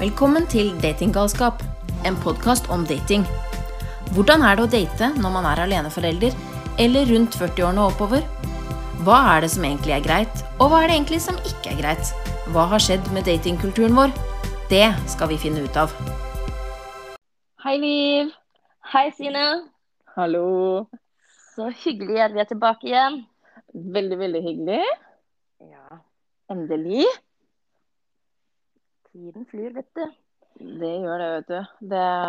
Velkommen til Datinggalskap, en podcast om dating. Hvordan det å date når man aleneforelder, eller rundt 40-årene og oppover? Hva det som egentlig greit, og hva det egentlig som ikke greit? Hva har skjedd med datingkulturen vår? Det skal vi finne ut av. Hei Liv. Hei Sine. Hallo. Så hyggelig at vi tilbake igjen. Veldig, veldig hyggelig. Ja, Endelig. tiden flyr, vet du. Det gjør det, vet du.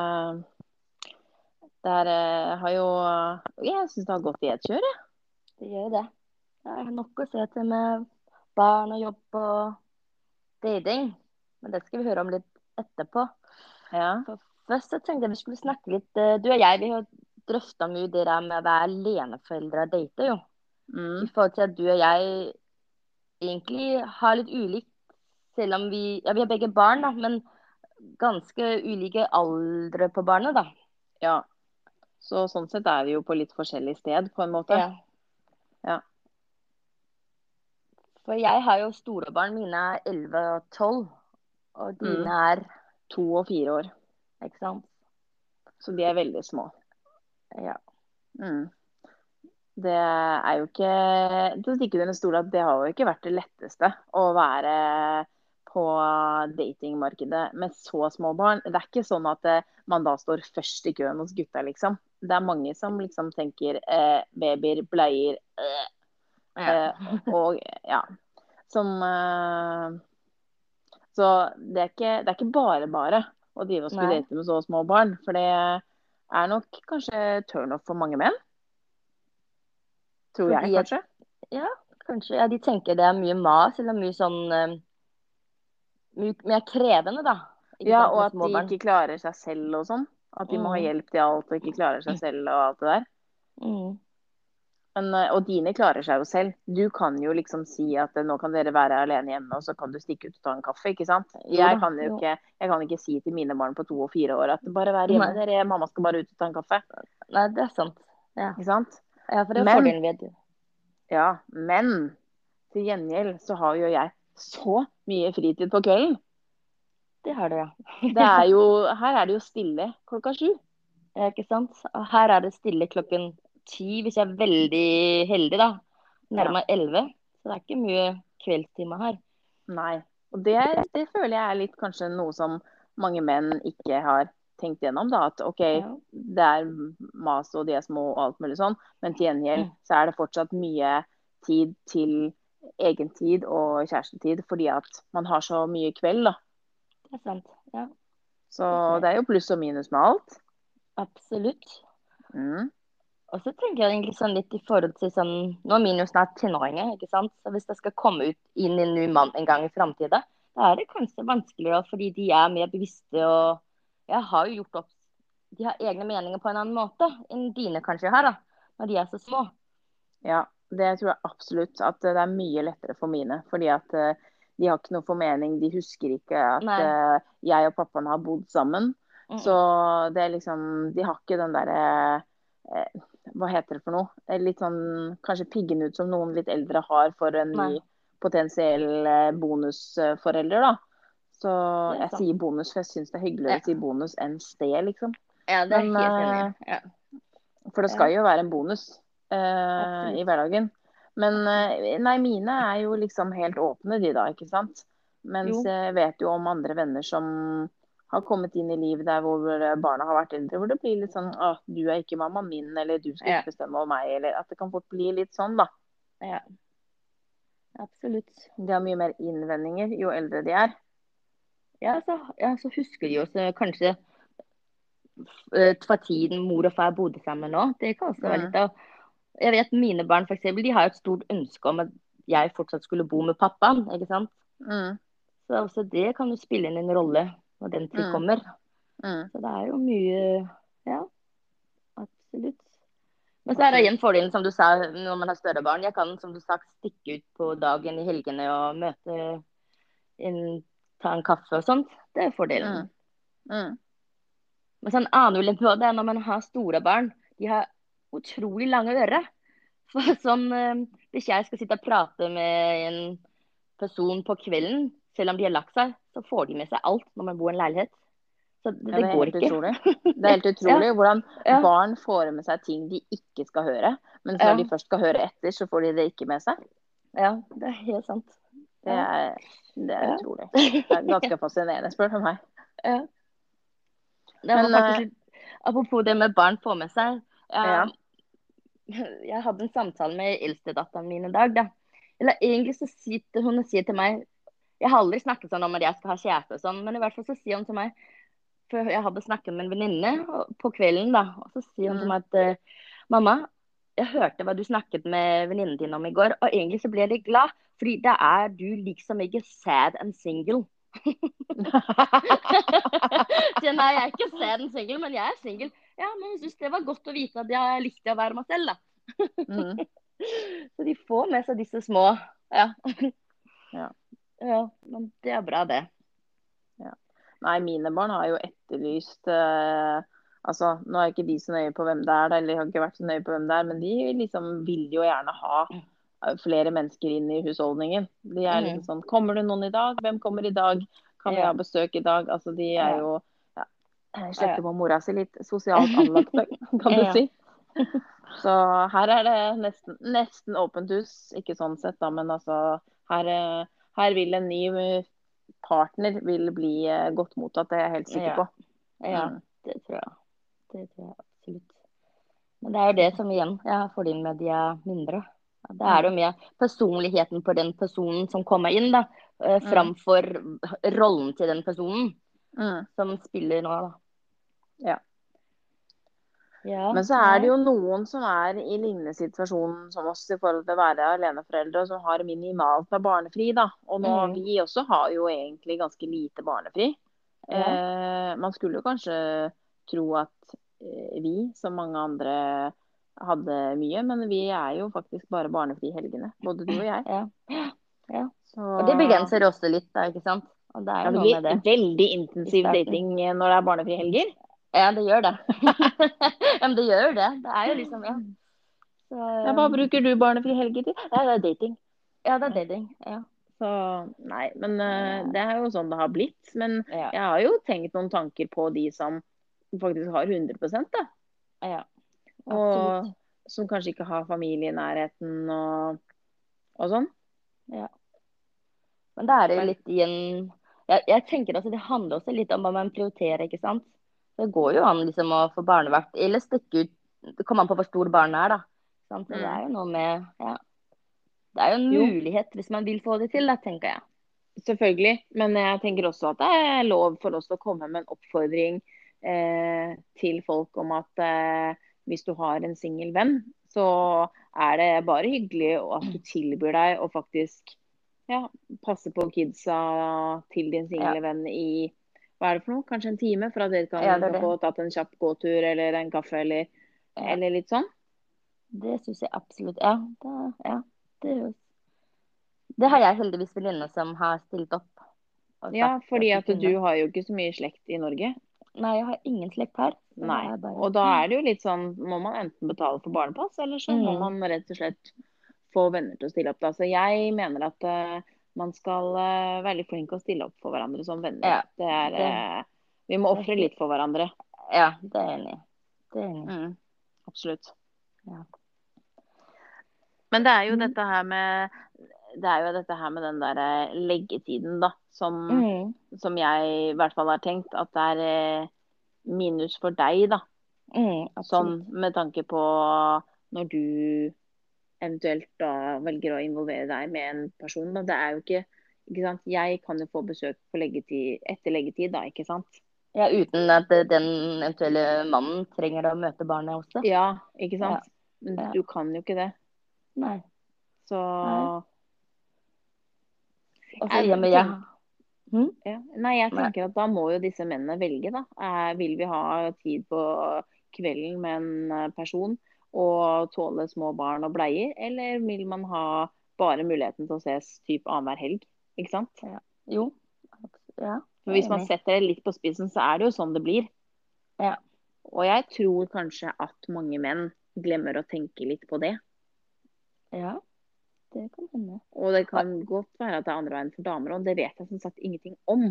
Har jo... Jeg synes det har gått I et kjør, jeg. Det gjør det. Jeg har nok å se til med barn og jobb og dating. Men det skal vi høre om litt etterpå. Ja. For først så tenkte jeg vi skulle snakke litt. Du og jeg, vi har drøftet mye det der med å være aleneforeldre og date, jo. I forhold til at du og jeg egentlig har litt ulikt, selv om vi har begge barn, da, men ganske ulike aldre på barnet, da. Ja. Så sånn sett vi jo på litt forskjellig sted, på en måte. Ja. Ja. For jeg har jo store barn, mine 11 og 12, og dine 2 og 4 år. Ikke sant? Så de veldig små. Ja. Det jo ikke, til å stikke under stol at det har jo ikke vært det letteste å være på datingmarkedet med så små barn. Det ikke sånn at man da står først I køen hos gutta, liksom. Det mange som liksom tenker babyer, bleier, og ja, som, så det ikke bare å drive og skulle date med så små barn, for det nok kanskje turn off for mange menn. Tror jeg, kanskje. Ja, kanskje. Ja, de tenker det mye mas, eller mye sånn mye mer krevende, da. Ja, og at de ikke klarer seg selv og sånn. At de må ha hjelp til alt og ikke klarer seg selv og alt det der. Men, og dine klarer seg jo selv. Du kan jo liksom si at nå kan dere være alene hjemme, og så kan du stikke ut og ta en kaffe, ikke sant? Jeg kan ikke si til mine barn på 2 og 4 år at bare vær hjemme dere, mamma skal bare ut og ta en kaffe. Nei, det sant. Ja. Ikke sant? Ja, for det fordelen ved det. Ja, men til gjengjeld så har jo jeg så mye fritid på kvelden. Det har du, ja. Her det jo stille klokka 7. Ja, ikke sant? Og her det stille klokken 10, hvis jeg veldig heldig, da. Nærmere 11. Så det ikke mye kveldstime her. Nei. Og det føler jeg litt kanskje noe som mange menn ikke har tenkt gjennom, da. At ok, det mas og de små og alt mulig sånn. Men til gjengjeld så det fortsatt mye tid til egen tid og kjærestetid, fordi at man har så mye kveld, da. Det sant, ja. Så det jo pluss og minus med alt. Absolutt. Og så tenker jeg egentlig sånn litt I forhold til sånn, nå mine jo snart tenåringer, ikke sant? Så hvis det skal komme ut inn en ny mann en gang I fremtiden, da det kanskje vanskeligere, fordi de mer bevisste, og jeg har jo gjort opp, de har egne meninger på en annen måte enn dine kanskje har, da, når de så små. Ja, det tror jeg absolutt, at det mye lettere for mine, fordi at de har ikke noe formening, de husker ikke at jeg og pappaen har bodd sammen, så det liksom, de har ikke den der, hva heter det for noe? Litt sånn, kanskje piggen ut som noen litt eldre har for en ny potensiell bonusforelder, da. Så jeg sier bonus, for jeg synes det hyggeligere å si bonus enn sted, liksom. Ja, det helt enig. Ja. For det skal jo være en bonus I hverdagen. Men nei, mine jo liksom helt åpne de da, ikke sant? Mens jeg vet jo om andre venner som har kommet inn I liv der hvor barna har vært eldre, hvor det blir litt sånn, du ikke mammaen min, eller du skal ikke bestemme over meg, eller at det kan fort bli litt sånn, da. Ja. Absolutt. De har mye mer innvendinger jo eldre de Ja, så husker de også kanskje fra tiden mor og far bodde sammen nå. Det kan også være litt av... Jeg vet mine barn for eksempel, de har et stort ønske om at jeg fortsatt skulle bo med pappaen, ikke sant? Så også det kan jo spille inn en rolle når den tid kommer. Så det jo mye... Ja, absolutt. Men så det igjen fordelen, som du sa, når man har større barn. Jeg kan, som du sa, stikke ut på dagen I helgene og møte ta en kaffe og sånt. Det fordelen. Men sånn annen ulempe på det når man har store barn. De har utrolig lange ører. For sånn, hvis jeg skal sitte og prate med en person på kvelden, selv om de har lagt seg, så får de med seg alt når man bor i en leilighet. Så det er går helt ikke. utrolig. Det er helt utrolig hvordan Ja. barn får med seg ting de ikke skal høre. Men når de først skal høre etter, så får de det ikke med seg. Ja, det er helt sant. Det er utrolig. Det er ganske fascinerende, spør du meg. Ja. Det var faktisk litt, apropos det med barn får med seg. Jeg hadde en samtale med eldstedatteren min i dag, da. Eller egentlig så sitter hun og sier til meg, jeg har aldri snakket sånn om at jeg skal ha kjæreste og sånn, men i hvert fall så sier hun til meg, for jeg hadde snakket med en venninne på kvelden da, og så sier hun til meg at, mamma, jeg hørte hva du snakket med venninnen din om i går, og egentlig så ble jeg litt glad, fordi da er du liksom ikke sad and single. Så nei, jeg er ikke sad and single, men jeg er single. Ja, men jeg synes det var godt å vite at jeg likte å være meg selv da. Så de får med seg disse små, ja, men det er bra det. Nei, mine barn har jo etterlyst altså, nå er ikke de så nøye på hvem det er, eller har ikke vært så nøye på hvem det er, men de liksom vil jo gjerne ha flere mennesker inn i husholdningen. De er liksom sånn, kommer det noen i dag? Hvem kommer i dag? Kan vi ha besøk i dag? Altså, de er jo sletter på mora si litt sosialt anlagte, kan du si. Så her er det nesten åpent hus, ikke sånn sett da, men altså, her vil en ny partner vil bli godt mottatt, det er jeg helt sikker på. Ja, det tror jeg. Det tror jeg absolutt. Men det er jo det som igjen, fordelen med de er mindre. Det er jo mer personligheten på den personen som kommer inn da, framfor rollen til den personen som spiller nå da. Men så er det jo noen som er i lignende situasjon som oss i forhold til å være aleneforeldre, og som har minimalt med barnefri da. Og nå, vi også har jo egentlig ganske lite barnefri. Man skulle jo kanskje tro at vi, som mange andre, hadde mye, men vi er jo faktisk bare barnefri i helgene, både du og jeg. Så... Og det begrenser også litt da, ikke sant? Og det er jo noe med det. Veldig intensiv dating når det er barnefri helger. Ja, det gjør det. Ja, men det gjør det. Det er jo liksom, Så, hva bruker du barnefri helger til? Det er dating. Ja, det er dating, Så, nei, men det er jo sånn det har blitt. Men jeg har jo tenkt noen tanker på de som faktisk har 100% da. Ja, og som kanskje ikke har familie i nærheten og sånn. Ja. Men det er jo litt i en... Jeg tenker altså, det handler også litt om hva man prioriterer, ikke sant? Det går jo an liksom å få barnevakt, eller stikke ut, det kommer an på hvor stor barnet er da. Så det er jo noe med, det er jo en mulighet hvis man vil få det til, da, tenker jeg. Selvfølgelig, men jeg tenker også at det er lov for oss å komme med en oppfordring til folk om at hvis du har en single venn, så er det bare hyggelig at du tilbyr deg å faktisk passe på kidsa til din single venn i, hva er det for noe? Kanskje en time, for at dere kan få tatt en kjapp gåtur eller en kaffe eller litt sånn? Det synes jeg absolutt, det har jeg heldigvis venninner som har stilt opp. Ja, fordi at du har jo ikke så mye slekt i Norge. Nei, jeg har ingen slekt her. Nei, og da er det jo litt sånn, må man enten betale for barnepass, eller så må man rett og slett få venner til å stille opp da. Så jeg mener at man skal være litt flink å stille opp for hverandre som venner. Vi må offre litt for hverandre. Ja, det er jeg enig. Absolutt. Men det er jo dette her med den der leggetiden da, som jeg i hvert fall har tenkt at det er minus for deg da. Sånn med tanke på når du eventuelt da velger å involvere deg med en person da. Det er jo ikke sant? Jeg kan jo få besøk på etter leggetid da, ikke sant? Ja, uten at den eventuelle mannen trenger å møte barnet også. Ja, ikke sant? Men du kan jo ikke det. Nei. Så... Og så hjemme Nei, jeg tenker at da må jo disse mennene velge da. Vil vi ha tid på kvelden med en person og tåle små barn og bleier, eller vil man ha bare muligheten til å ses typ annenhver helg, ikke sant? Jo. For hvis man setter det litt på spissen, så er det jo sånn det blir. Og jeg tror kanskje at mange menn glemmer å tenke litt på det. Ja, Det kan hende. Og det kan godt være at det andre veien for damer, og det vet jeg som sagt ingenting om.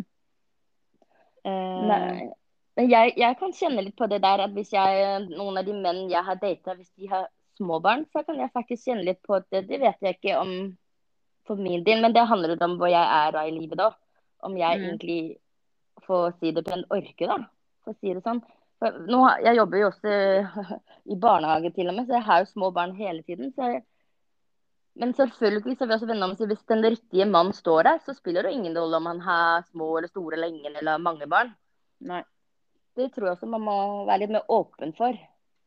Nei. Men jeg kan kjenne litt på det der at hvis noen av de menn jeg har datet, hvis de har små barn, så kan jeg faktisk kjenne litt på det. Det vet jeg ikke om for min del, men det handler om hvor jeg er da i livet da. Om jeg egentlig får si det på en orke da, for å si det sånn. For jeg jobber jo også i barnehage til og med, så jeg har jo små barn hele tiden. Men selvfølgelig så vil jeg også vende om å si, hvis den riktige mann står der, så spiller det ingen rolle om han har små eller store eller ingen eller mange barn. Nei. Det tror jeg også man må være litt mer åpen for.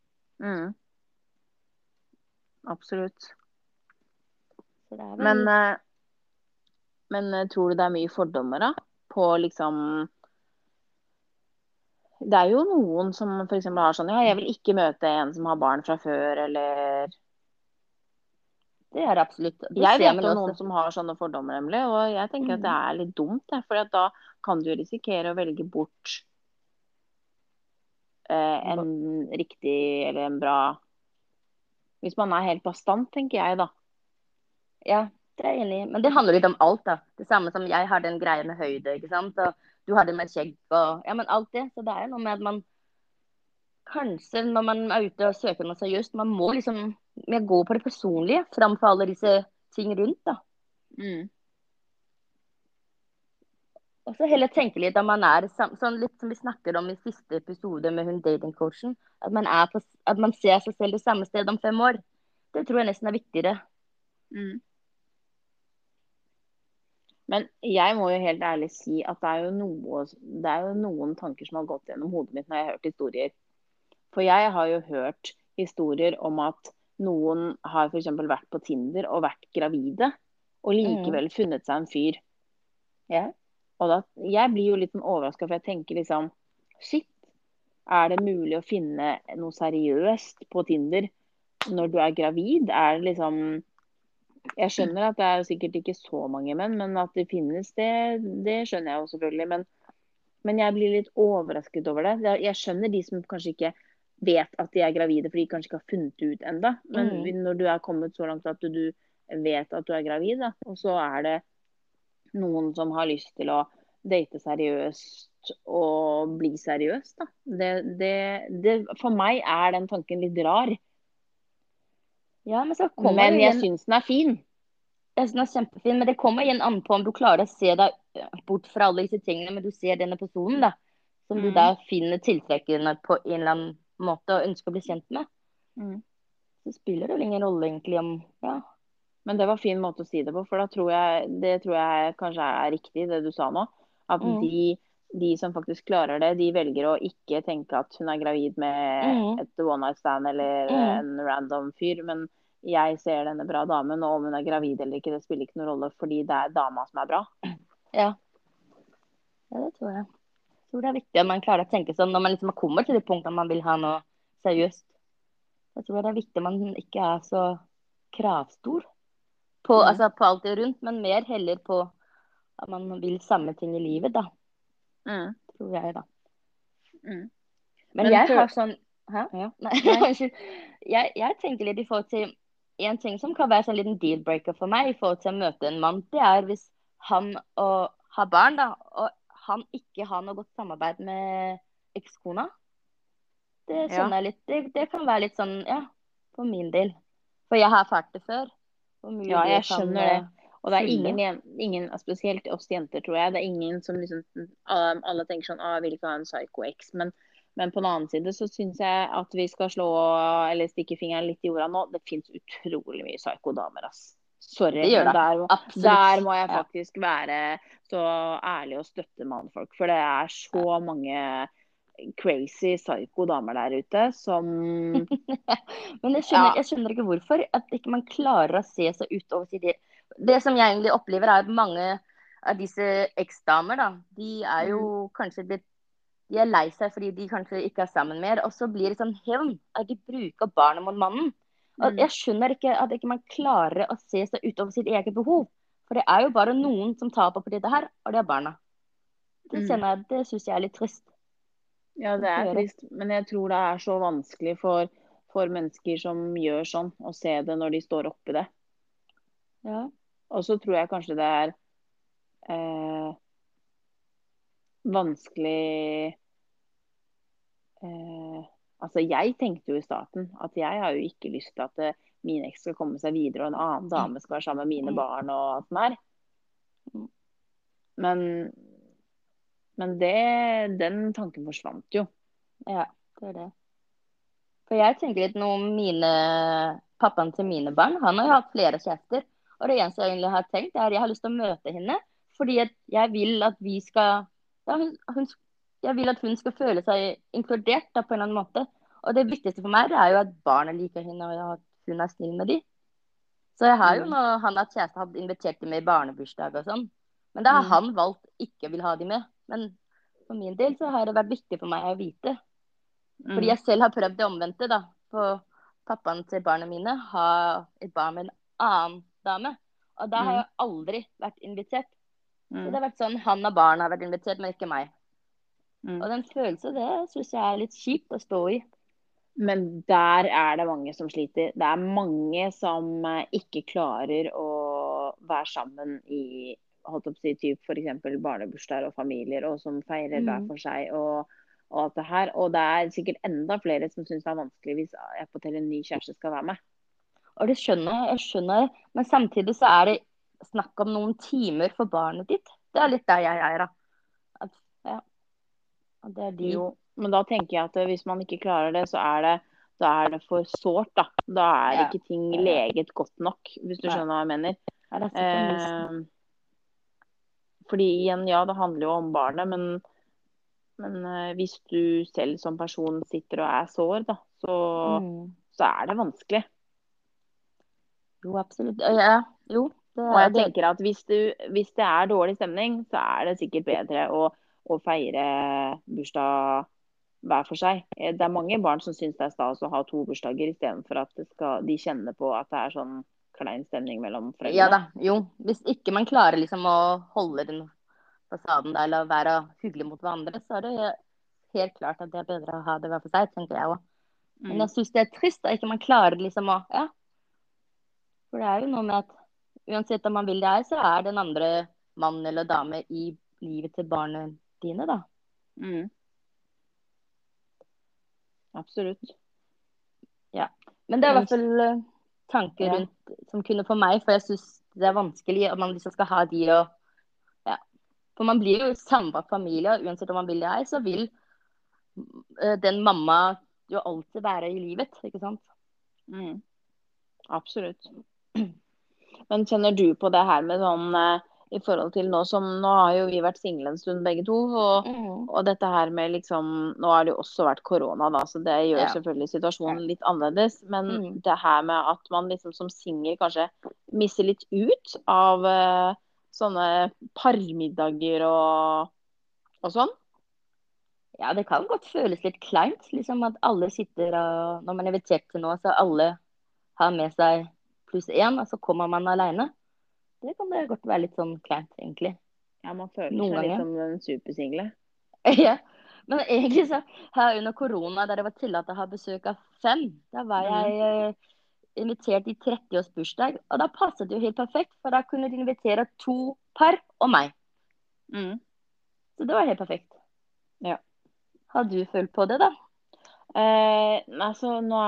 Absolutt. Vel... Men tror du det er mye fordommer da? På liksom... Det er jo noen som for eksempel har sånn, ja, jeg vil ikke møte en som har barn fra før, eller... Det er det absolutt. Jeg vet om noen som har sånne fordommer, nemlig, og jeg tenker at det er litt dumt, for da kan du risikere å velge bort en riktig eller en bra... Hvis man er helt bastant, tenker jeg da. Ja, det er jeg enig i. Men det handler litt om alt da. Det samme som jeg har den greia med høyde, ikke sant? Og du har det med skjegg og... Ja, men alt det. Så det er noe med at man... Kanskje når man er ute og søker noe seriøst, man må liksom gå på det personlige framfor alle disse ting rundt da. Og så heller tenke litt at man er sånn litt som vi snakket om i siste episode med hun datingcoachen, at man ser seg selv det samme sted om 5 år. Det tror jeg nesten er viktigere. Men jeg må jo helt ærlig si at det er jo noen tanker som har gått gjennom hodet mitt når jeg har hørt historier. For jeg har jo hørt historier om at noen har for eksempel vært på Tinder og vært gravide, og likevel funnet seg en fyr. Ja. Og jeg blir jo litt sånn overrasket, for jeg tenker liksom, shit, er det mulig å finne noe seriøst på Tinder når du er gravid? Er det liksom... Jeg skjønner at det er sikkert ikke så mange menn, men at det finnes det skjønner jeg jo selvfølgelig. Men jeg blir litt overrasket over det. Jeg skjønner de som kanskje ikke vet at de er gravide, for de kanskje ikke har funnet det ut enda. Men når du er kommet så langt at du vet at du er gravid, da, og så er det noen som har lyst til å date seriøst og bli seriøs, da. For meg er den tanken litt rar. Ja, men jeg synes den er fin. Jeg synes den er kjempefin, men det kommer igjen an på om du klarer å se deg bort fra alle disse tingene, men du ser denne personen da, som du da finner tiltrekkende på en eller annen måte og ønsker å bli kjent med. Så spiller det ingen rolle egentlig om, ja. Men det var en fin måte å si det på, for det tror jeg kanskje er riktig, det du sa nå. At de som faktisk klarer det, de velger å ikke tenke at hun er gravid med et one night stand eller en random fyr, men jeg ser denne bra damen, og om hun er gravid eller ikke, det spiller ikke noen rolle, fordi det er dama som er bra. Ja, det tror jeg. Jeg tror det er viktig at man klarer å tenke sånn, når man liksom kommer til det punktet man vil ha noe seriøst. Jeg tror det er viktig at man ikke er så kravstor på alt det rundt, men mer heller på at man vil samme ting i livet da. Tror jeg da. Men jeg har sånn... Hæ? Ja. Nei. jeg tenker litt i forhold til en ting som kan være sånn liten deal-breaker for meg i forhold til å møte en mann. Det er hvis han har barn da, og han ikke har noe godt samarbeid med ekskona. Det skjønner jeg litt. Det kan være litt sånn, ja, for min del. For jeg har erfart det før. Ja, jeg skjønner det. Og det er ingen, spesielt oss jenter, tror jeg, det er ingen som liksom, alle tenker sånn, jeg vil ikke ha en psycho-ex, men på den annen side så synes jeg at vi skal eller stikke fingeren litt i jorda nå. Det finnes utrolig mye psyko-damer, ass. Sorry, men der må jeg faktisk være så ærlig og støtte mannfolk, for det er så mange crazy psyko-damer der ute som... Men jeg skjønner ikke hvorfor, at ikke man klarer å se seg utover sitt... Det som jeg egentlig opplever er at mange av disse eks-damer da, de er jo kanskje de er lei seg fordi de kanskje ikke er sammen mer, og så blir det sånn hevn at de bruker barnet mot mannen. Og jeg skjønner ikke at ikke man klarer å se seg utover sitt eget behov, for det er jo bare noen som taper på dette her, og det er barna. Det synes jeg er litt trist. Ja, det er trist, men jeg tror det er så vanskelig for mennesker som gjør sånn, å se det når de står oppi det. Ja. Og så tror jeg kanskje det eh, vanskelig Altså, jeg tenkte jo i starten at jeg har jo ikke lyst til at min eks skal komme seg videre, og en annen dame skal være sammen med mine barn og alt sånt der. Men den tanken forsvant jo. Ja, det det. For jeg tenker litt nå om pappaen til mine barn. Han har jo hatt flere kjærester. Og det eneste jeg egentlig har tenkt, er at jeg har lyst til å møte henne. Fordi at jeg vil at vi skal ja, jeg vil at hun skal føle seg inkludert da, på en eller annen måte. Og det viktigste for meg det er jo at barna liker henne, og at hun er snill med dem. Så jeg har jo, når han har kjæreste, hadde invitert dem med i barnebursdag og sånn. Men da har han valgt ikke vil ha dem med. Men for min del så har det vært viktig for meg å vite. Fordi jeg selv har prøvd det omvendte, da. For pappaen til barna mine har et barn med en annen dame. Og da har jeg aldri vært invitert. Så det har vært sånn, han og barna har vært invitert, men ikke meg. Og den følelsen, det synes jeg er litt kjipt å stå i. Men der er det mange som sliter. Det er mange som ikke klarer å være sammen i holdt opp å si, typ for eksempel barnebursdager og familier, og som feirer hver for seg og alt det her. Og det er sikkert enda flere som synes det er vanskelig hvis jeg på en ny kjæreste skal være med. Og det skjønner jeg. Men samtidig så er det snakk om noen timer for barnet ditt. Det er litt der jeg er, da. Det er de. Jo, men da tenker jeg at hvis man ikke klarer det, så er det for sårt, da. Da er ikke ting leget godt nok, hvis du skjønner hva jeg mener. Ja, det er fordi igjen, ja, det handler jo om barnet, men hvis du selv som person sitter og er sår, da, så er det vanskelig. Jo, absolutt. Ja, jo. Og jeg tenker at hvis det er dårlig stemning, så er det sikkert bedre å feire bursdag hver for seg. Det er mange barn som synes det er stas å ha 2 bursdager, i stedet for at de kjenner på at det er sånn klein stemning mellom foreldrene. Ja da, jo. Hvis ikke man klarer liksom å holde den fasaden der, eller være hyggelig mot hverandre, så er det helt klart at det er bedre å ha det hver for seg, tenker jeg også. Men jeg synes det er trist at ikke man klarer liksom å, for det er jo noe med at uansett om man vil det her, så er den andre mann eller dame i livet til barnet dine, da. Absolutt. Ja. Men det er i hvert fall tanker rundt som kunne få meg, for jeg synes det er vanskelig at man liksom skal ha de og for man blir jo sammenbakt familie, uansett om man vil det her, så vil den mamma jo alltid være i livet, ikke sant? Absolutt. Men kjenner du på det her med sånn i forhold til nå har jo vi vært single en stund begge to, og dette her med liksom, nå har det jo også vært korona da, så det gjør selvfølgelig situasjonen litt annerledes, men det her med at man liksom som single kanskje misser litt ut av sånne parmiddager og sånn. Ja, det kan godt føles litt kleint, liksom at alle sitter, og når man er invitert til noe, så alle har med seg +1, og så kommer man alene. Det kan det godt være litt sånn kleint, egentlig. Ja, man føler seg litt som den supersingle. Ja, men egentlig så her under korona, der det var tillatt å ha besøk av 5, da var jeg invitert i 30-årsbursdag, og da passet det jo helt perfekt, for da kunne de invitere 2 par og meg. Så det var helt perfekt. Ja. Har du følt på det da? Altså, nå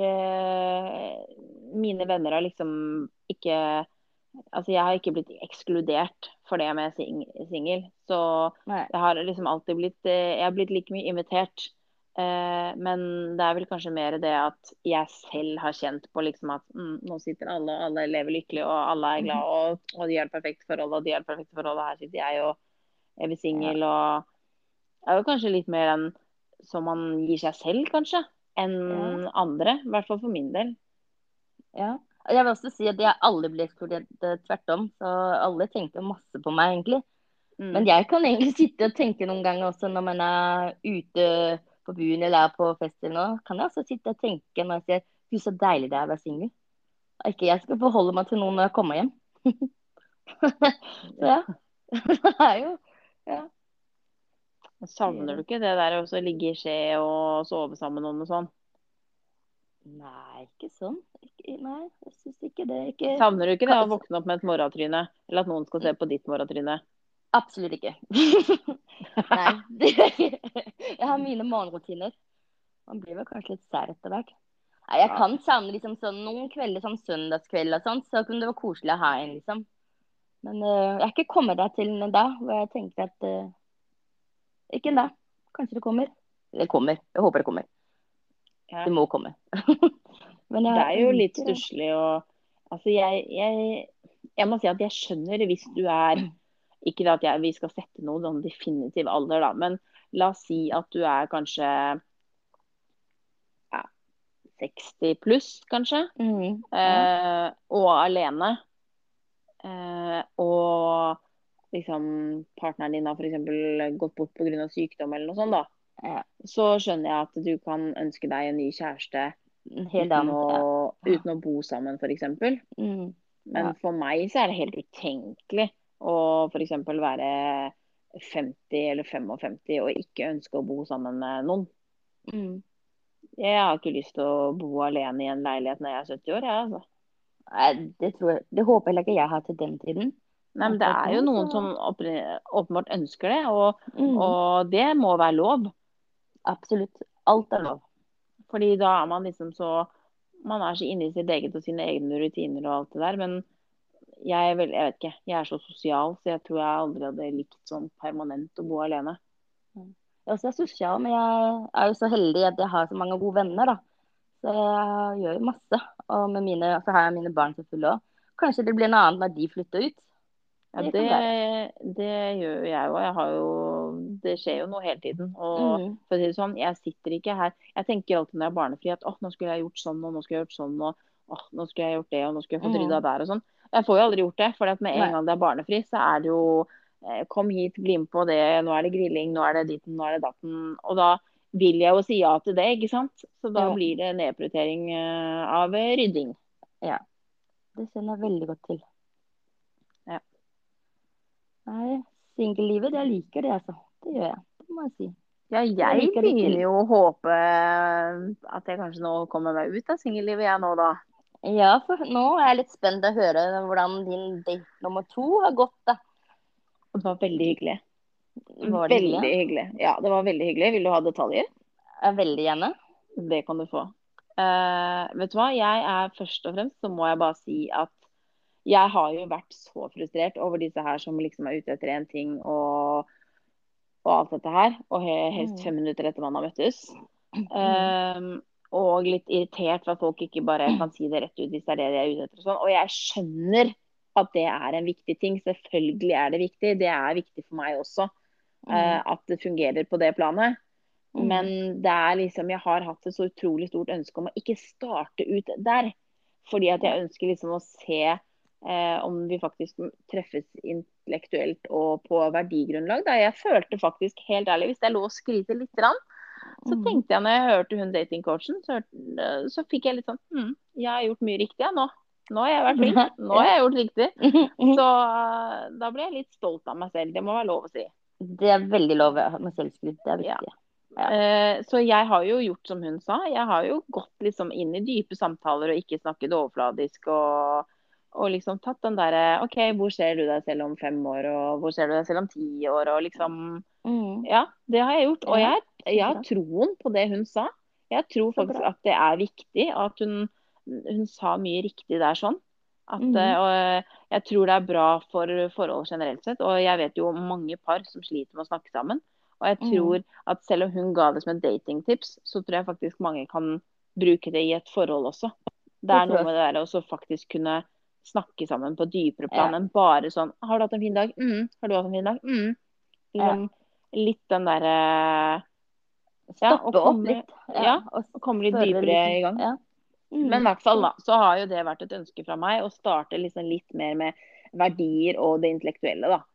mine venner har liksom ikke, altså jeg har ikke blitt ekskludert for det med singel, så jeg har liksom alltid jeg har blitt like mye invitert. Men det er vel kanskje mer det at jeg selv har kjent på liksom at nå sitter alle, og alle lever lykkelig, og alle er glad, og de har et perfekt forhold, og de har et perfekt forhold, og her sitter jeg og er singel, og det er jo kanskje litt mer enn som man gir seg selv, kanskje, enn andre, i hvert fall for min del. Ja, jeg vil også si at jeg aldri ble ekskludert, tvert om, så alle tenkte masse på meg, egentlig. Men jeg kan egentlig sitte og tenke noen ganger også når man er ute på byen eller på fest eller noe, kan jeg også sitte og tenke når jeg ser, gud, så deilig det er å være single. Og ikke jeg skal forholde meg til noen når jeg kommer hjem. Så det er jo, Savner du ikke det der å ligge i skje og sove sammen og noe sånt? Nei, ikke sånn. Nei, jeg synes ikke det. Ikke... Savner du ikke det å våkne opp med et morgentryne? Eller at noen skal se på ditt morgentryne? Absolutt ikke. Nei. Jeg har mine morgenrutiner. Man blir vel kanskje litt sær etter hvert. Nei, jeg kan savne liksom sånn noen kvelder, sånn søndagskveld og sånt, så kunne det være koselig å ha en, liksom. Men jeg har ikke kommet der til en dag hvor jeg tenker at ikke en dag. Kanskje det kommer. Det kommer. Jeg håper det kommer. Ja. Det må komme. Men det er jo litt stusslig og altså jeg må si at jeg skjønner hvis du er ikke det at vi skal sette noen sånn definitiv alder da, men la oss si at du er kanskje 60 pluss kanskje, og alene, og liksom partneren din har for eksempel gått bort på grunn av sykdom eller noe sånt da, så skjønner jeg at du kan ønske deg en ny kjæreste uten å bo sammen for eksempel. Men for meg så er det helt utenkelig å for eksempel være 50 eller 55 og ikke ønske å bo sammen med noen. Jeg har ikke lyst til å bo alene i en leilighet når jeg er 70 år, altså. Nei, det håper jeg ikke jeg har til den tiden. Nei, men det er jo noen som åpenbart ønsker det, og det må være lov. Absolutt. Alt er lov. Fordi da er man liksom man er så inne i sitt eget og sine egne rutiner og alt det der, men jeg vet ikke, jeg er så sosial, så jeg tror jeg aldri hadde likt sånn permanent å bo alene. Jeg også er sosial, men jeg er jo så heldig at jeg har så mange gode venner, da. Så jeg gjør jo masse. Og så har jeg mine barn selvfølgelig også. Kanskje det blir noe annet når de flytter ut. Ja, det gjør jeg også. Det skjer jo noe hele tiden. Og for å si det sånn, jeg sitter ikke her. Jeg tenker alltid når jeg er barnefri at nå skulle jeg gjort sånn, og nå skulle jeg gjort sånn, og nå skulle jeg gjort det, og nå skulle jeg fått rydda der og sånn. Jeg får jo aldri gjort det, for med en gang det er barnefri, så er det jo kom hit, bli med på det, nå er det grilling, nå er det ditten, nå er det datten. Og da vil jeg jo si ja til det, ikke sant? Så da blir det nedprioritering av rydding. Ja, det kjenner jeg veldig godt til. Ja. Nei, singellivet, jeg liker det, altså. Det gjør jeg, det må jeg si. Ja, jeg begynner jo å håpe at jeg kanskje nå kommer meg ut av singellivet jeg nå da. Ja, for nå er jeg litt spent å høre hvordan din date nummer 2 har gått da. Det var veldig hyggelig. Var det veldig hyggelig? Ja, det var veldig hyggelig. Vil du ha detaljer? Veldig gjerne. Det kan du få. Vet du hva? Først og fremst så må jeg bare si at jeg har jo vært så frustrert over disse her som liksom er ute etter en ting og alt dette her. Og helst 5 minutter etter man har møttes. Og litt irritert for at folk ikke bare kan si det rett ut hvis det er det de er ute etter og sånn. Og jeg skjønner at det er en viktig ting. Selvfølgelig er det viktig. Det er viktig for meg også. At det fungerer på det planet. Men det er liksom, jeg har hatt et så utrolig stort ønske om å ikke starte ut der. Fordi at jeg ønsker liksom å se om vi faktisk treffes intellektuelt og på verdigrunnlag. Da jeg følte faktisk, helt ærlig, hvis det er lov å skryte litt grann, så tenkte jeg når jeg hørte hun datingcoachen, så fikk jeg litt sånn, jeg har gjort mye riktig nå. Nå har jeg vært flink. Nå har jeg gjort riktig. Så da ble jeg litt stolt av meg selv. Det må være lov å si. Det er veldig lov med selvskryt. Det er viktig. Ja. Så jeg har jo gjort som hun sa. Jeg har jo gått liksom inn i dype samtaler og ikke snakket overfladisk. Og liksom tatt den der, ok, hvor ser du deg selv om 5 år? Og hvor ser du deg selv om 10 år? Og liksom, ja, det har jeg gjort. Og jeg har troen på det hun sa. Jeg tror faktisk at det er viktig at hun sa mye riktig der sånn. Og jeg tror det er bra for forhold generelt sett. Og jeg vet jo mange par som sliter med å snakke sammen. Og jeg tror at selv om hun ga det som et datingtips, så tror jeg faktisk mange kan bruke det i et forhold også. Det er noe med det der å faktisk kunne snakke sammen på dypere plan enn bare sånn, har du hatt en fin dag? Har du hatt en fin dag? Liksom, litt den der stoppe opp litt. Og komme litt dypere i gang. Men i hvert fall da, så har jo det vært et ønske fra meg å starte liksom litt mer med verdier og det intellektuelle da.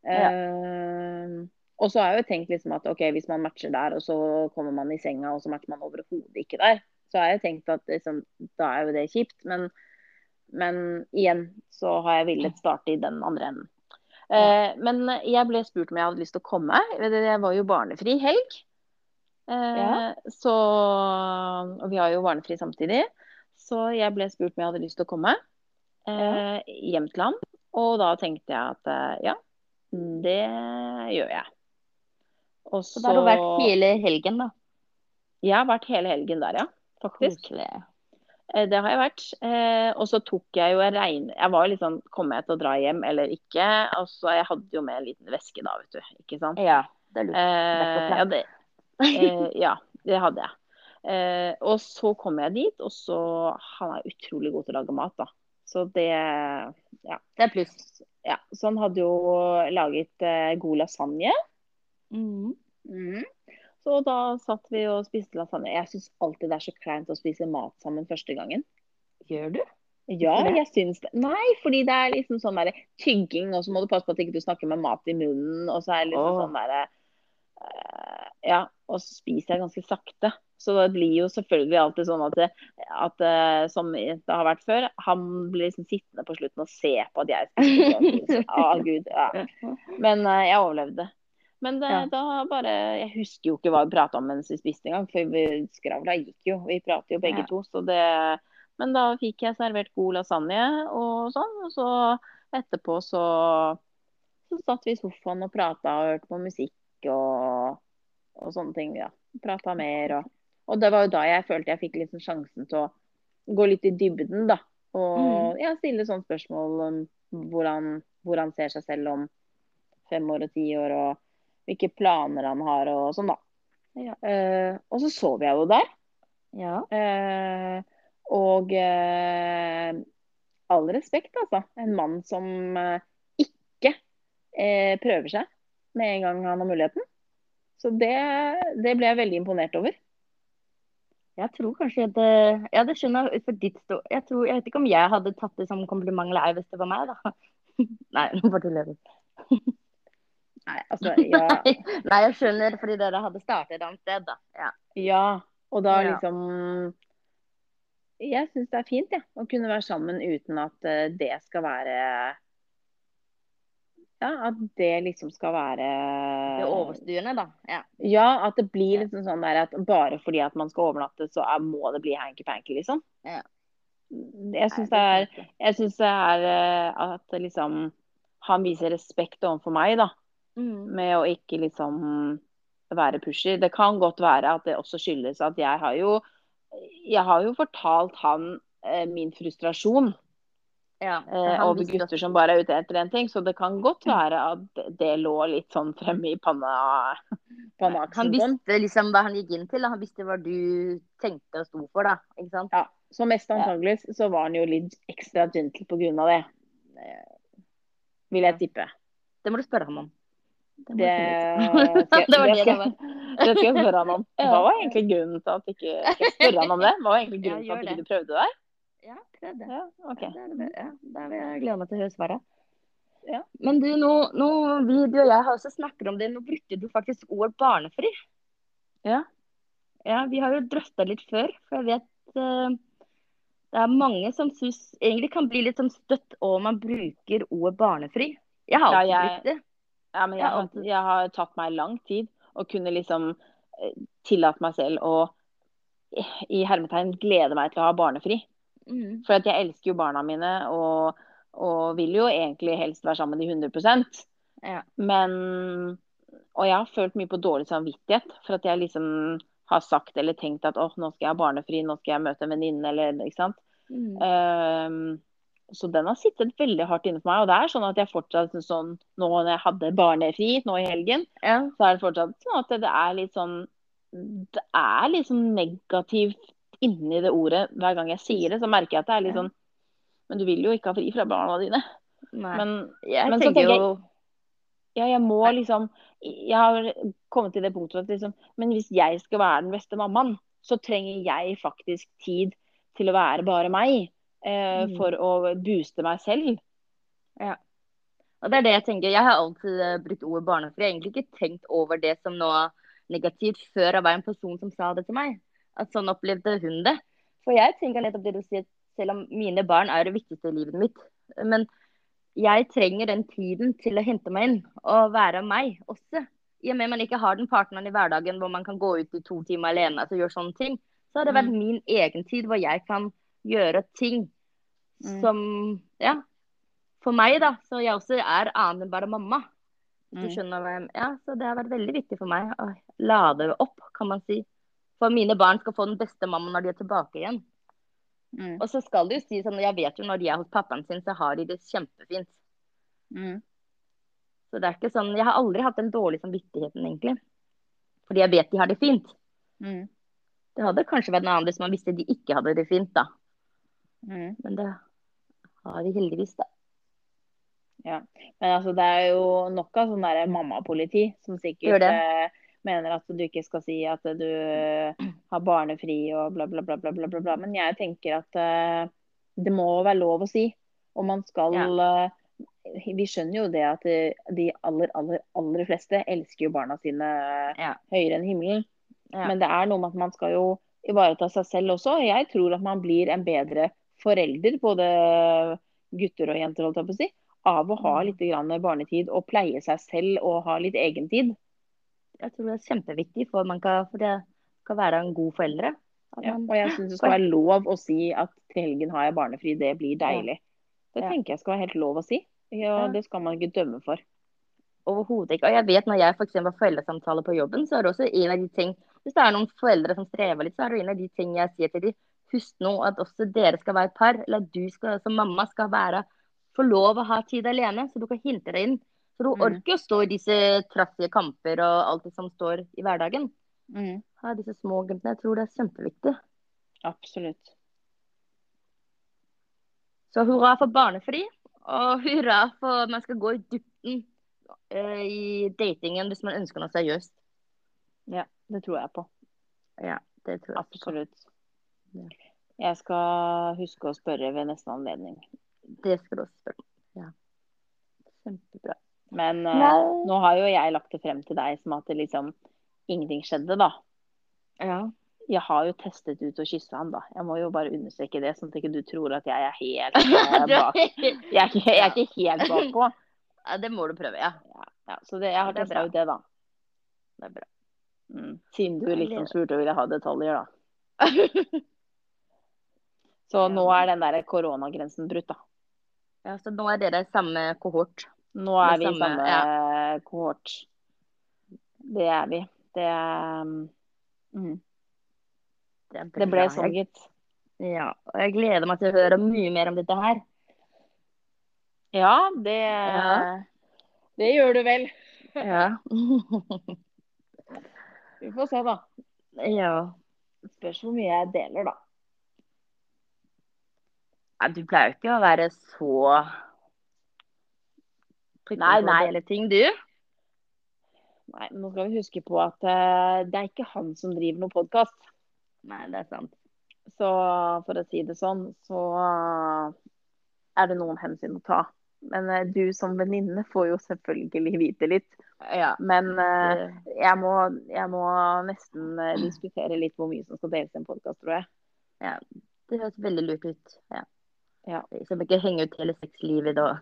Og så har jeg jo tenkt liksom at ok, hvis man matcher der, og så kommer man i senga, og så matcher man overhodet ikke der, så har jeg tenkt at liksom, da er jo det kjipt, men igjen så har jeg villet starte i den andre enden. Men jeg ble spurt om jeg hadde lyst til å komme. Jeg var jo barnefri helg. Så, og vi har jo barnefri samtidig, så jeg ble spurt om jeg hadde lyst til å komme hjem til han. Og da tenkte jeg at ja, det gjør jeg. Og Så da har du vært hele helgen da? Jeg har vært hele helgen der, ja, faktisk. Koselig. Det har jeg vært. Og så tok jeg jo jeg var jo litt sånn, kommer jeg til å dra hjem eller ikke? Og så jeg hadde jo med en liten veske da, vet du, ikke sant? Ja, det er lurt. Ja, det hadde jeg. Og så kom jeg dit, og så han er utrolig god til å lage mat da. Så det, ja. Det er pluss. Ja, så han hadde jo laget god lasagne. Så da satt vi og spiste lasagne. Jeg synes alltid det er så kleint å spise mat sammen første gangen. Gjør du? Ja, jeg synes det. Nei, fordi det er liksom sånn der tygging, og så må du passe på at ikke du snakker med mat i munnen, og så er det liksom sånn der, ja, og så spiser jeg ganske sakte. Så det blir jo selvfølgelig alltid sånn at som det har vært før, han blir liksom sittende på slutten og se på at jeg spiser. Gud, ja. Men jeg overlevde. Men da bare, jeg husker jo ikke hva vi pratet om mens vi spiste en gang, for skravla gikk jo, vi pratet jo begge to, så det, men da fikk jeg servert god lasagne og sånn, og så etterpå så satt vi i sofaen og pratet og hørte på musikk og sånne ting, ja, pratet mer, og det var jo da jeg følte jeg fikk liksom sjansen til å gå litt i dybden da, og stille sånne spørsmål om hvor han ser seg selv om 5 år og 10 år, og hvilke planer han har og sånn da. Og så sov jeg jo der. Ja. Og all respekt, altså. En mann som ikke prøver seg med en gang han har muligheten. Så det ble jeg veldig imponert over. Jeg tror kanskje det skjønner jeg ut for ditt stå. Jeg vet ikke om jeg hadde tatt det som kompliment eller ei hvis det var meg da. Nei, nå bare tuller jeg. Nei, altså, ja. Nei, jeg skjønner, fordi dere hadde startet et annet sted da. Ja, og da liksom jeg synes det er fint, å kunne være sammen uten at det skal være at det liksom skal være det overstyrende da. Ja, at det blir liksom sånn der at bare fordi at man skal overnatte så må det bli hanky-panky liksom. Jeg synes det er at liksom han viser respekt overfor meg da. Med å ikke liksom være pusher. Det kan godt være at det også skyldes at jeg har jo fortalt han min frustrasjon over gutter som bare er ute etter en ting, så det kan godt være at det lå litt sånn fremme i panneaksen. Han visste liksom hva han gikk inn til, han visste hva du tenkte og sto for da, ikke sant? Ja, så mest antagelig så var han jo litt ekstra gentle på grunn av det. Vil jeg tippe. Det må du spørre ham om. Det skal jeg spørre han om. Hva var egentlig grunnen til at ikke skal jeg spørre han om det? Hva var egentlig grunnen til at ikke du prøvde det? Ja, prøv det. Okay. Da vil jeg glede meg til å høre svaret. Men du, nå vi og jeg har også snakket om det. Nå brukte du faktisk ord barnefri. Ja, vi har jo drøftet litt før, for jeg vet det er mange som synes egentlig kan bli litt sånn støtt om man bruker ord barnefri. Jeg har alltid brukt det. Ja, men jeg har tatt meg lang tid å kunne liksom tillate meg selv å i hermetegn glede meg til å ha barnefri. For at jeg elsker jo barna mine og vil jo egentlig helst være sammen med de 100%. Og jeg har følt mye på dårlig samvittighet for at jeg liksom har sagt eller tenkt at nå skal jeg ha barnefri, nå skal jeg møte en venninne, eller ikke sant. Så den har sittet veldig hardt inne for meg, og det er sånn at jeg fortsatt sånn, nå når jeg hadde barnefri nå i helgen, så er det fortsatt sånn at det er litt sånn negativt inni det ordet. Hver gang jeg sier det, så merker jeg at det er litt sånn, men du vil jo ikke ha fri fra barna dine. Nei. Men jeg så tenker jo jeg må liksom, jeg har kommet til det punktet at liksom, men hvis jeg skal være den beste mammaen, så trenger jeg faktisk tid til å være bare meg. For å booste meg selv. Ja. Og det er det jeg tenker. Jeg har alltid brukt ordet barnefri. Jeg har egentlig ikke tenkt over det som noe negativt før jeg var en person som sa det til meg. At sånn opplevde hun det. For jeg tenker nettopp det du sier, selv om mine barn er det viktigste i livet mitt. Men jeg trenger den tiden til å hente meg inn og være meg også. i og med man ikke har den partneren i hverdagen hvor man kan gå ut i 2 timer alene og gjøre sånne ting, så har det vært min egen tid hvor jeg kan gjøre ting som, ja, for meg da, så jeg også annet enn bare mamma. Du skjønner hva jeg, ja, så det har vært veldig viktig for meg å lade opp, kan man si. For mine barn skal få den beste mamma når de er tilbake igjen. Og så skal det jo si sånn, jeg vet jo når de er hos pappaen sin, så har de det kjempefint. Så det er ikke sånn, jeg har aldri hatt den dårlige samvittigheten egentlig. Fordi jeg vet de har det fint. Det hadde kanskje vært noe annet hvis man visste de ikke hadde det fint da. Men det har de heldigvis da. Ja, men altså det er jo nok av sånn der mammapoliti som sikkert mener at du ikke skal si at du har barnefri og bla bla bla bla bla bla bla. Men jeg tenker at det må være lov å si. Og man skal, vi skjønner jo det at de aller fleste elsker jo barna sine høyere enn himmelen. Men det er noe med at man skal jo ivareta seg selv også. Jeg tror at man blir en bedre forelder, både gutter og jenter, holdt jeg på å si, av å ha litt grann barnetid og pleie seg selv og ha litt egen tid. Jeg tror det er kjempeviktig for det skal være en god foreldre. Og jeg synes det skal være lov å si at til helgen har jeg barnefri, det blir deilig. Det tenker jeg skal være helt lov å si. Ja, det skal man ikke dømme for. Overhodet ikke. Og jeg vet når jeg for eksempel har foreldresamtale på jobben, så er det også en av de ting, hvis det er noen foreldre som strever litt, så er det en av de ting jeg sier til dem, husk nå at også dere skal være et par, eller at du skal, som mamma skal få lov å ha tid alene, så du kan hinte deg inn. Så du orker å stå i disse trassige kamper og alt det som står i hverdagen. Ha disse små glemtene. Jeg tror det er kjempeviktig. Absolutt. Så hurra for barnefri, og hurra for at man skal gå i dybden i datingen hvis man ønsker noe seriøst. Ja, det tror jeg på. Ja, det tror jeg absolutt. Jeg skal huske å spørre ved neste anledning. Det skal du også spørre om. Ja. Kjempebra. Men nå har jo jeg lagt det frem til deg som at det liksom ingenting skjedde da. Ja. Jeg har jo testet ut å kysse han da. Jeg må jo bare understreke det, sånn at ikke du tror at jeg er helt bak. Jeg er ikke helt bakpå. Ja, det må du prøve, ja. Så jeg har testet ut det da. Det er bra. Siden du liksom spurte vil jeg ha detaljer da. Så nå er den der koronagrensen brutt da. Ja, så nå er dere samme kohort. Nå er vi samme kohort. Det er vi. Det ble sånn, gitt. Ja, og jeg gleder meg til å høre mye mer om dette her. Ja, det gjør du vel. Ja. Vi får se da. Ja. Spørs hvor mye jeg deler da. Ja, du pleier jo ikke å være så Nei. Dele ting, du? Nei, nå skal vi huske på at det er ikke han som driver noen podcast. Nei, det er sant. Så for å si det sånn, så er det noen hensyn å ta. Men du som venninne får jo selvfølgelig vite litt. Ja. Men jeg må nesten diskutere litt hvor mye som skal deles i en podcast, tror jeg. Ja, det høres veldig lurt ut. Ja. Ja. Som ikke henger ut hele sexlivet da.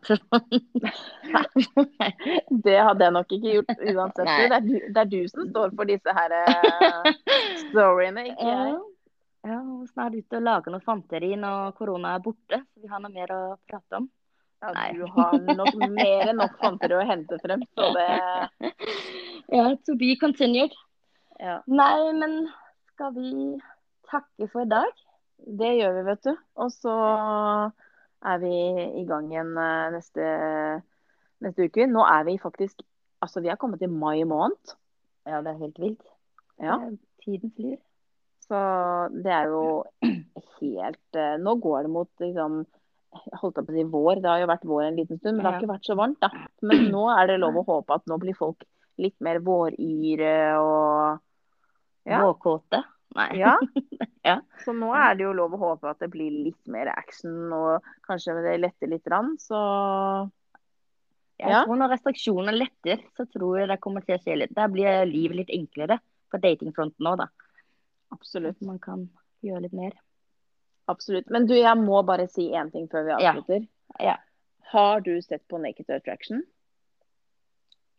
Det hadde jeg nok ikke gjort uansett. Det er du som står for disse her storyene, ikke jeg. Ja, og snart ute og lage noe fanteri når korona er borte, så vi har noe mer å prate om. Ja, du har nok mer enn nok fanteri å hente frem, så det... Ja, to be continued. Ja. Nei, men skal vi takke for i dag? Det gjør vi, vet du. Og så er vi i gang igjen neste uke. Nå er vi faktisk, altså vi har kommet til mai måned. Ja, det er helt vilt. Ja. Tiden flyr. Så det er jo helt, nå går det mot liksom, holdt jeg på å si vår. Det har jo vært vår en liten stund, men det har ikke vært så varmt da. Men nå er det lov å håpe at nå blir folk litt mer våryre og... Ja. Vårkåte. Nei. Ja. Ja, så nå er det jo lov å håpe at det blir litt mer action, og kanskje det letter litt rann, så... Jeg tror når restriksjoner letter, så tror jeg det kommer til å skje litt. Der blir livet litt enklere på datingfronten nå da. Absolutt. Man kan gjøre litt mer. Absolutt. Men du, jeg må bare si en ting før vi avslutter. Ja. Har du sett på Naked Attraction?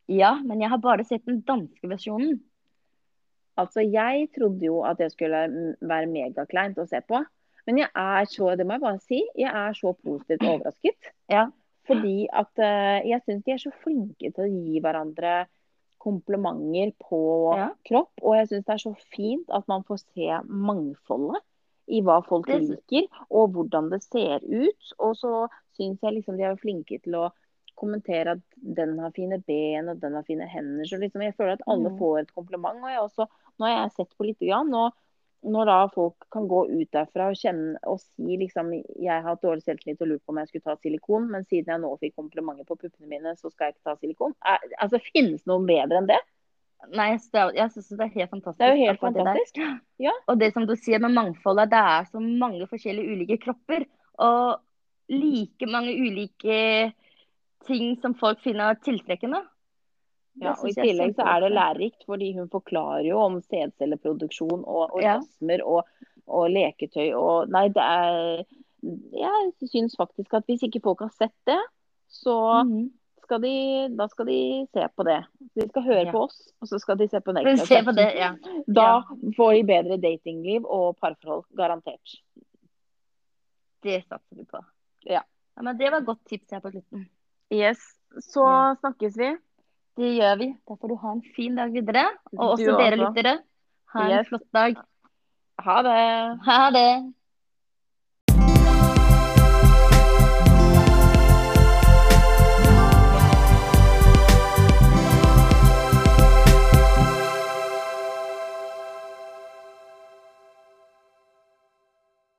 Ja, men jeg har bare sett den danske versjonen. Altså, jeg trodde jo at det skulle være megakleint å se på. Men jeg er så, det må jeg bare si, jeg er så positivt overrasket. Ja. Fordi at jeg synes de er så flinke til å gi hverandre komplimenter på kropp. Og jeg synes det er så fint at man får se mangfoldet i hva folk liker, og hvordan det ser ut. Og så synes jeg liksom de er flinke til å kommentere at den har fine ben, og den har fine hender. Så liksom jeg føler at alle får et kompliment. Og jeg også, nå har jeg sett på litt grann, når da folk kan gå ut derfra og kjenne og si liksom, jeg har hatt dårlig selvtillit og lurt på om jeg skulle ta silikon, men siden jeg nå fikk komplimenter på puppene mine, så skal jeg ikke ta silikon. Altså, finnes noe bedre enn det? Nei, jeg synes det er helt fantastisk. Det er jo helt fantastisk. Ja. Og det som du sier med mangfoldet, det er så mange forskjellige ulike kropper, og like mange ulike ting som folk finner tiltrekkende. Ja, og i tillegg så er det lærerikt, fordi hun forklarer jo om sædcelleproduksjon og orgasmer og leketøy. Og nei, det er, jeg synes faktisk at hvis ikke folk har sett det, så skal de se på det. De skal høre på oss, og så skal de se på Next Attraction. Da får de bedre datingliv og parforhold, garantert. Det satser vi på. Ja. Men det var et godt tips her på slutten. Yes, så snakkes vi. Det gjør vi. Da får du ha en fin dag videre. Og også dere lyttere. Ha en flott dag. Ha det. Ha det.